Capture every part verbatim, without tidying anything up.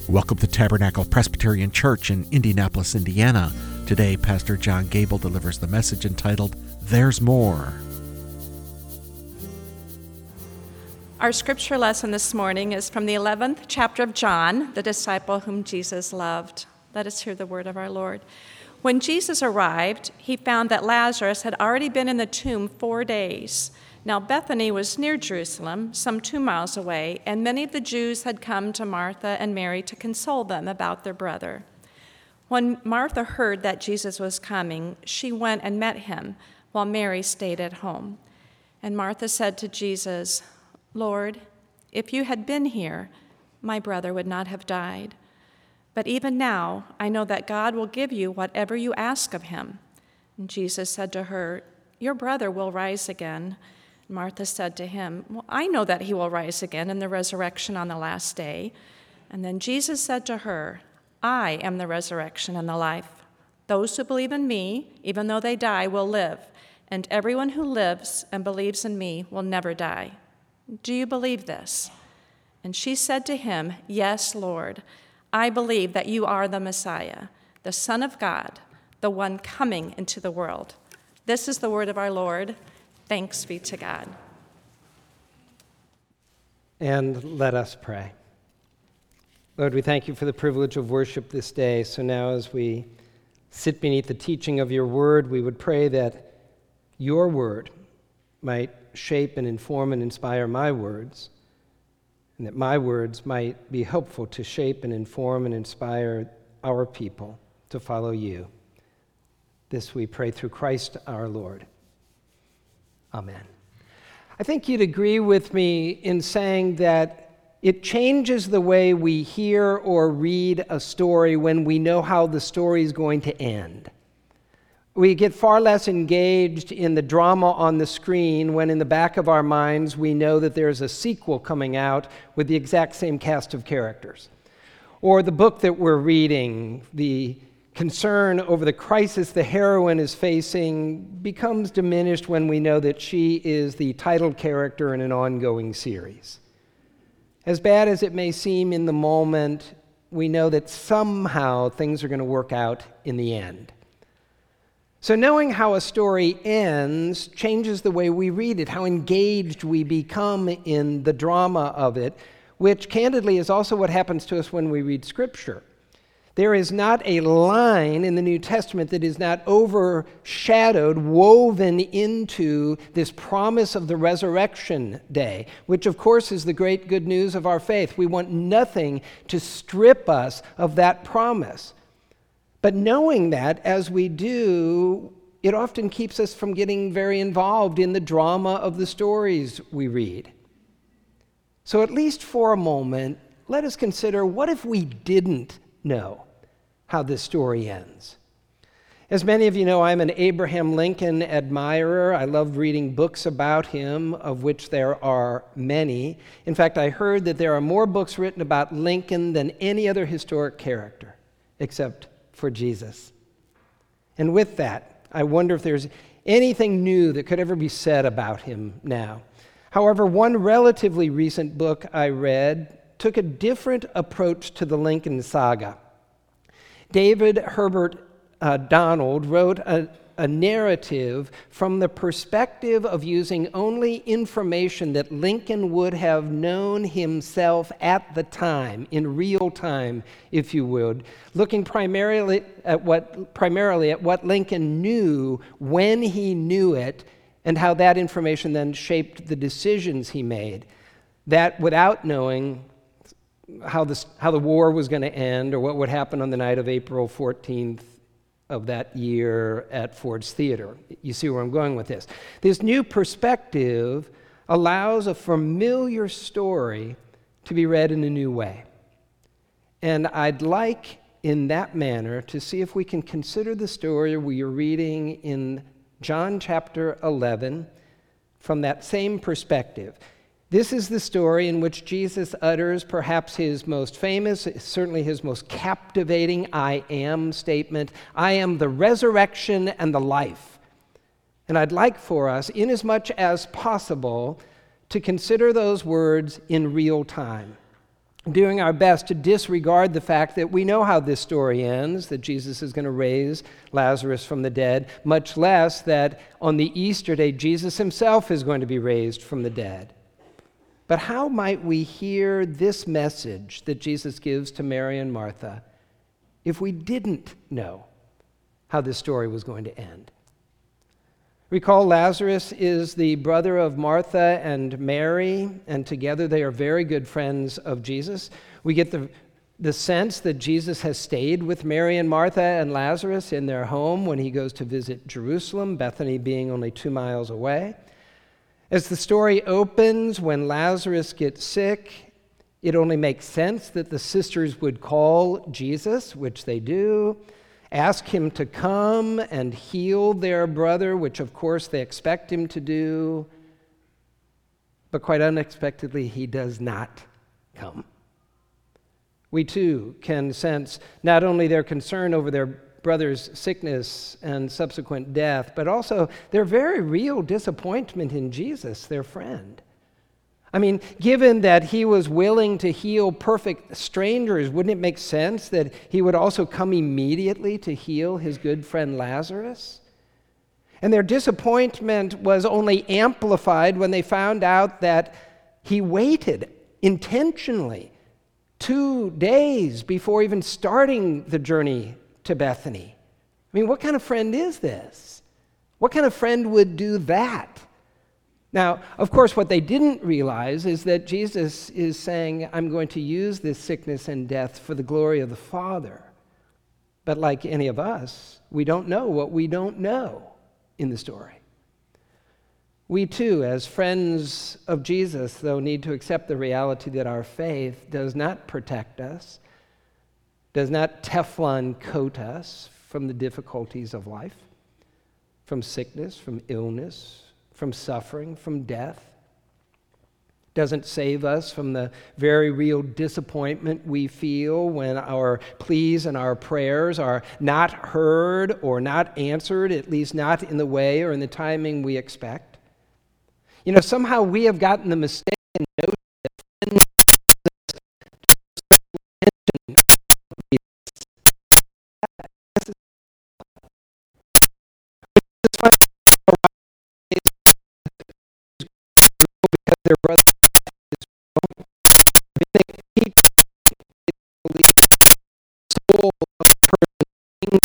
Welcome to Tabernacle Presbyterian Church in Indianapolis, Indiana. Today, Pastor John Gable delivers the message entitled, There's More. Our scripture lesson this morning is from the eleventh chapter of John, the disciple whom Jesus loved. Let us hear the word of our Lord. When Jesus arrived, he found that Lazarus had already been in the tomb four days. Now Bethany was near Jerusalem, some two miles away, and many of the Jews had come to Martha and Mary to console them about their brother. When Martha heard that Jesus was coming, she went and met him, while Mary stayed at home. And Martha said to Jesus, "Lord, if you had been here, my brother would not have died. But even now, I know that God will give you whatever you ask of him." And Jesus said to her, "Your brother will rise again." Martha said to him, "Well, I know that he will rise again in the resurrection on the last day." And then Jesus said to her, "I am the resurrection and the life. Those who believe in me, even though they die, will live, and everyone who lives and believes in me will never die. Do you believe this?" And she said to him, "Yes, Lord. I believe that you are the Messiah, the Son of God, the one coming into the world." This is the word of our Lord. Thanks be to God. And let us pray. Lord, we thank you for the privilege of worship this day. So now as we sit beneath the teaching of your word, we would pray that your word might shape and inform and inspire my words, and that my words might be helpful to shape and inform and inspire our people to follow you. This we pray through Christ our Lord. Amen. I think you'd agree with me in saying that it changes the way we hear or read a story when we know how the story is going to end. We get far less engaged in the drama on the screen when in the back of our minds we know that there's a sequel coming out with the exact same cast of characters. Or the book that we're reading, the concern over the crisis the heroine is facing becomes diminished when we know that she is the title character in an ongoing series. As bad as it may seem in the moment, we know that somehow things are going to work out in the end. So knowing how a story ends changes the way we read it, how engaged we become in the drama of it, which candidly is also what happens to us when we read Scripture. There is not a line in the New Testament that is not overshadowed, woven into this promise of the resurrection day, which of course is the great good news of our faith. We want nothing to strip us of that promise. But knowing that, as we do, it often keeps us from getting very involved in the drama of the stories we read. So at least for a moment, let us consider, what if we didn't know how this story ends? As many of you know, I'm an Abraham Lincoln admirer. I love reading books about him, of which there are many. In fact, I heard that there are more books written about Lincoln than any other historic character, except for Jesus. And with that, I wonder if there's anything new that could ever be said about him now. However, one relatively recent book I read took a different approach to the Lincoln saga. David Herbert uh, Donald wrote a, a narrative from the perspective of using only information that Lincoln would have known himself at the time, in real time, if you would, looking primarily at what primarily at what Lincoln knew when he knew it, and how that information then shaped the decisions he made. That without knowing how the, how the war was going to end or what would happen on the night of April fourteenth of that year at Ford's Theater. You see where I'm going with this. This new perspective allows a familiar story to be read in a new way. And I'd like, in that manner, to see if we can consider the story we are reading in John chapter eleven from that same perspective. This is the story in which Jesus utters perhaps his most famous, certainly his most captivating I am statement. I am the resurrection and the life. And I'd like for us, inasmuch as possible, to consider those words in real time. doing our best to disregard the fact that we know how this story ends, that Jesus is going to raise Lazarus from the dead, much less that on the Easter day, Jesus himself is going to be raised from the dead. But how might we hear this message that Jesus gives to Mary and Martha if we didn't know how this story was going to end? Recall, Lazarus is the brother of Martha and Mary, and together they are very good friends of Jesus. We get the, the sense that Jesus has stayed with Mary and Martha and Lazarus in their home when he goes to visit Jerusalem, Bethany being only two miles away. As the story opens, when Lazarus gets sick, it only makes sense that the sisters would call Jesus, which they do, ask him to come and heal their brother, which of course they expect him to do. But quite unexpectedly, he does not come. We too can sense not only their concern over their brother's sickness and subsequent death, but also their very real disappointment in Jesus, their friend. I mean, given that he was willing to heal perfect strangers, wouldn't it make sense that he would also come immediately to heal his good friend Lazarus? And their disappointment was only amplified when they found out that he waited intentionally two days before even starting the journey to Bethany. I mean, what kind of friend is this? What kind of friend would do that? Now, of course, what they didn't realize is that Jesus is saying, I'm going to use this sickness and death for the glory of the Father. But like any of us, we don't know what we don't know in the story. We too, as friends of Jesus, though, need to accept the reality that our faith does not protect us, does not Teflon coat us from the difficulties of life, from sickness, from illness, from suffering, from death. Doesn't save us from the very real disappointment we feel when our pleas and our prayers are not heard or not answered, at least not in the way or in the timing we expect. You know, somehow we have gotten the mistaken notion that friends their brother is soul of the person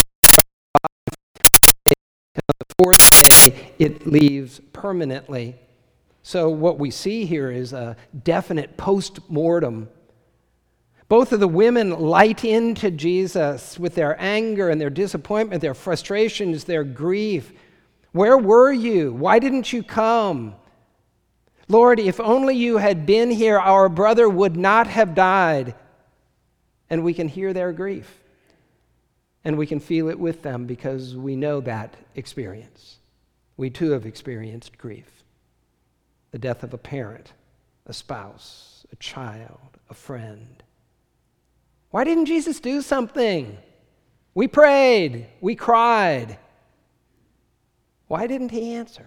on the fourth day it leaves permanently. So what we see here is a definite post-mortem. Both of the women light into Jesus with their anger and their disappointment, their frustrations, their grief. Where were you? Why didn't you come? Lord, if only you had been here, our brother would not have died. And we can hear their grief. And we can feel it with them because we know that experience. We too have experienced grief. The death of a parent, a spouse, a child, a friend. Why didn't Jesus do something? We prayed, we cried. Why didn't he answer?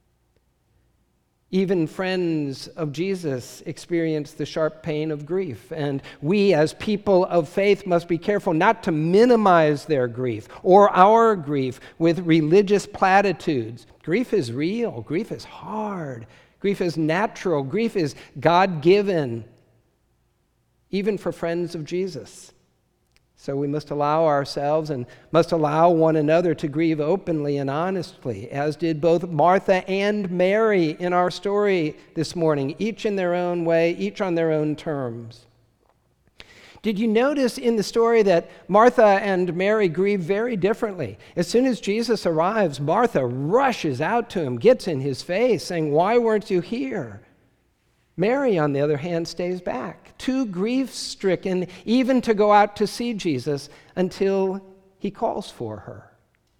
Even friends of Jesus experience the sharp pain of grief, and we as people of faith must be careful not to minimize their grief or our grief with religious platitudes. Grief is real. Grief is hard. Grief is natural. Grief is God-given, even for friends of Jesus. So we must allow ourselves and must allow one another to grieve openly and honestly, as did both Martha and Mary in our story this morning, each in their own way, each on their own terms. Did you notice in the story that Martha and Mary grieve very differently? As soon as Jesus arrives, Martha rushes out to him, gets in his face, saying, "Why weren't you here?" Mary, on the other hand, stays back, too grief-stricken even to go out to see Jesus until he calls for her.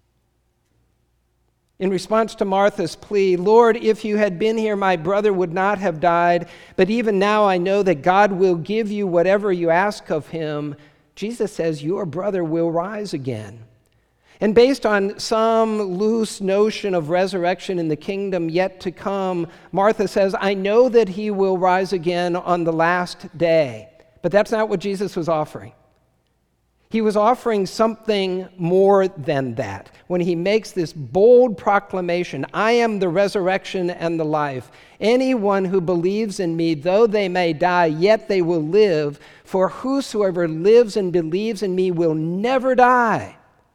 In response to Martha's plea, "Lord, if you had been here, my brother would not have died, but even now I know that God will give you whatever you ask of him," Jesus says, "Your brother will rise again." And based on some loose notion of resurrection in the kingdom yet to come, Martha says, "I know that he will rise again on the last day." But that's not what Jesus was offering. He was offering something more than that when he makes this bold proclamation, I am the resurrection and the life. Anyone who believes in me, though they may die, yet they will live. For whosoever lives and believes in me will never die.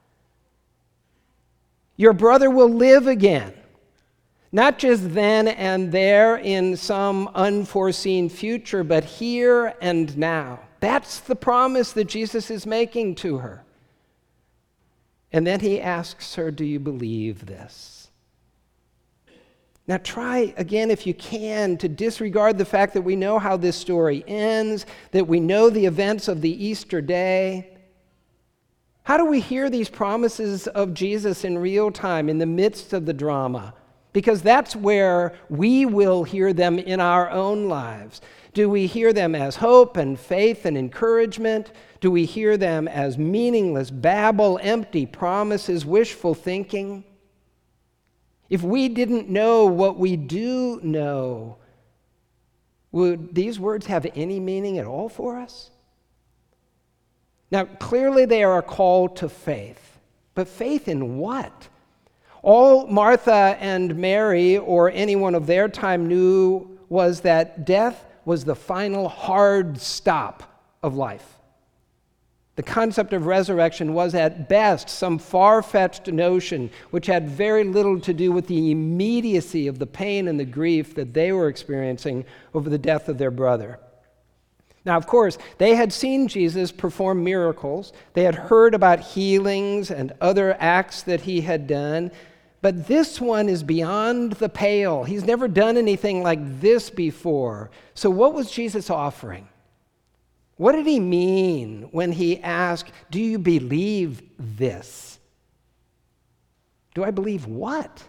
Your brother will live again. Not just then and there in some unforeseen future, but here and now. That's the promise that Jesus is making to her. And then he asks her, do you believe this? Now try again, if you can, to disregard the fact that we know how this story ends, that we know the events of the Easter day. How do we hear these promises of Jesus in real time, in the midst of the drama? Because that's where we will hear them in our own lives. Do we hear them as hope and faith and encouragement? Do we hear them as meaningless babble, empty promises, wishful thinking? If we didn't know what we do know, would these words have any meaning at all for us? Now, clearly they are a call to faith. But faith in what? All Martha and Mary, or anyone of their time, knew was that death was the final hard stop of life. The concept of resurrection was at best some far-fetched notion which had very little to do with the immediacy of the pain and the grief that they were experiencing over the death of their brother. Now, of course, they had seen Jesus perform miracles. They had heard about healings and other acts that he had done. But this one is beyond the pale. He's never done anything like this before. So what was Jesus offering? What did he mean when he asked, do you believe this? Do I believe what?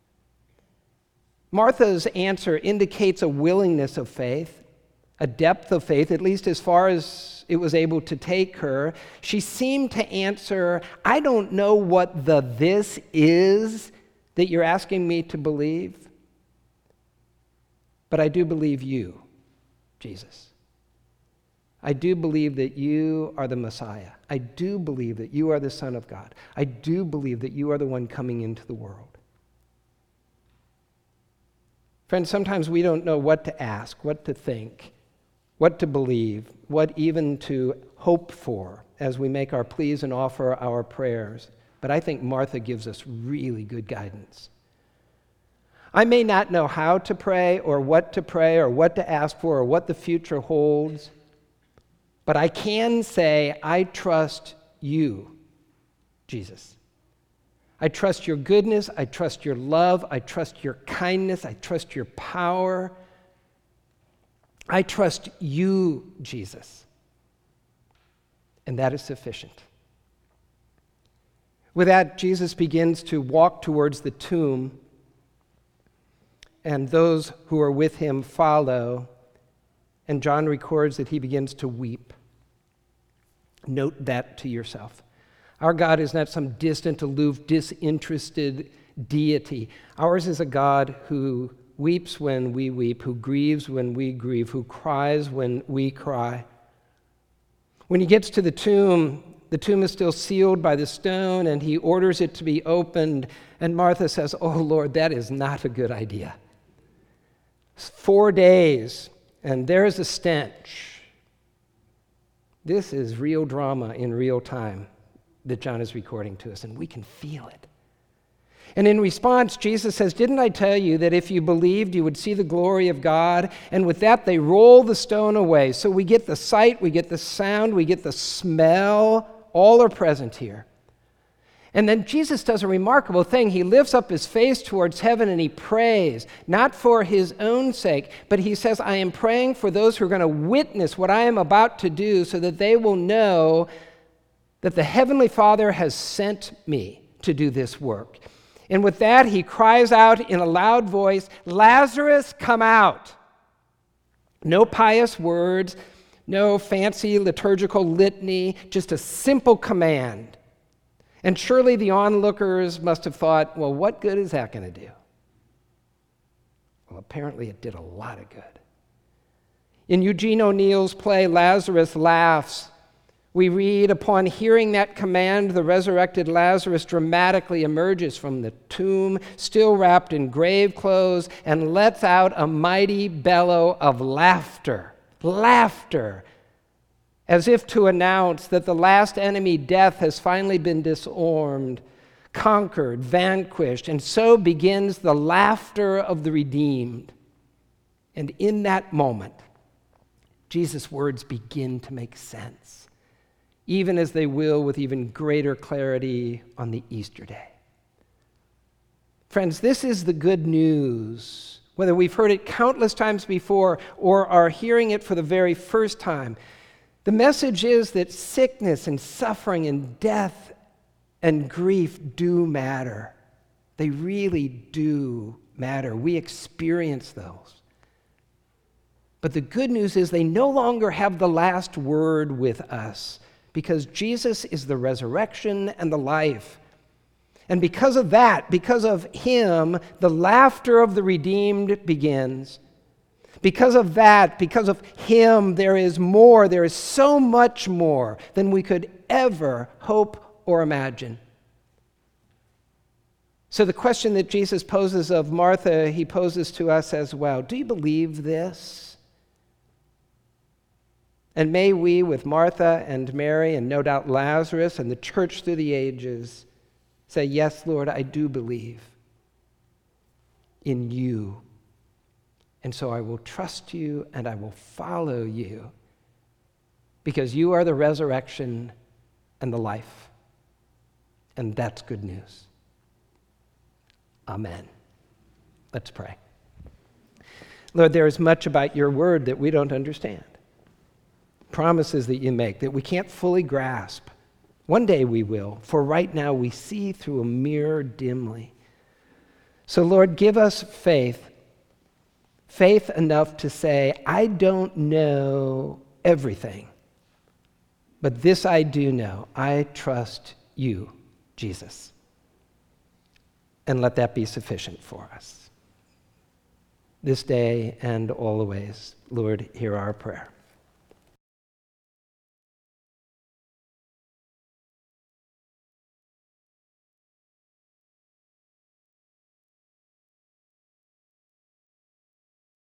Martha's answer indicates a willingness of faith, a depth of faith, at least as far as it was able to take her. She seemed to answer, I don't know what the this is that you're asking me to believe, but I do believe you, Jesus. I do believe that you are the Messiah. I do believe that you are the Son of God. I do believe that you are the one coming into the world. Friends, sometimes we don't know what to ask, what to think, what to believe, what even to hope for as we make our pleas and offer our prayers. But I think Martha gives us really good guidance. I may not know how to pray or what to pray or what to ask for or what the future holds, but I can say, I trust you, Jesus. I trust your goodness. I trust your love. I trust your kindness. I trust your power. I trust you, Jesus. And that is sufficient. With that, Jesus begins to walk towards the tomb, and those who are with him follow, and John records that he begins to weep. Note that to yourself. Our God is not some distant, aloof, disinterested deity. Ours is a God who weeps when we weep, who grieves when we grieve, who cries when we cry. When he gets to the tomb, the tomb is still sealed by the stone, and he orders it to be opened, and Martha says, oh, Lord, that is not a good idea. It's four days, and there's a stench. This is real drama in real time that John is recording to us, and we can feel it. And in response, Jesus says, didn't I tell you that if you believed, you would see the glory of God? And with that, they roll the stone away. So we get the sight, we get the sound, we get the smell. All are present here. And then Jesus does a remarkable thing. He lifts up his face towards heaven and he prays, not for his own sake, but he says, I am praying for those who are going to witness what I am about to do so that they will know that the Heavenly Father has sent me to do this work. And with that, he cries out in a loud voice, Lazarus, come out. No pious words, no fancy liturgical litany, just a simple command. And surely the onlookers must have thought, well, what good is that going to do? Well, apparently it did a lot of good. In Eugene O'Neill's play, Lazarus Laughs, we read, upon hearing that command, the resurrected Lazarus dramatically emerges from the tomb, still wrapped in grave clothes, and lets out a mighty bellow of laughter. Laughter, as if to announce that the last enemy, death, has finally been disarmed, conquered, vanquished, and so begins the laughter of the redeemed. And in that moment, Jesus' words begin to make sense, even as they will with even greater clarity on the Easter day. Friends, this is the good news, whether we've heard it countless times before or are hearing it for the very first time. The message is that sickness and suffering and death and grief do matter. They really do matter. We experience those. But the good news is they no longer have the last word with us, because Jesus is the resurrection and the life. And because of that, because of him, the laughter of the redeemed begins. Because of that, because of him, there is more. There is so much more than we could ever hope or imagine. So the question that Jesus poses of Martha, he poses to us as well. Do you believe this? And may we, with Martha and Mary, and no doubt Lazarus and the church through the ages, say, yes, Lord, I do believe in you. And so I will trust you and I will follow you, because you are the resurrection and the life. And that's good news. Amen. Let's pray. Lord, there is much about your word that we don't understand. Promises that you make that we can't fully grasp. One day we will, for right now we see through a mirror dimly. So Lord, give us faith, faith enough to say, I don't know everything, but this I do know. I trust you, Jesus. And let that be sufficient for us. This day and always, Lord, hear our prayer.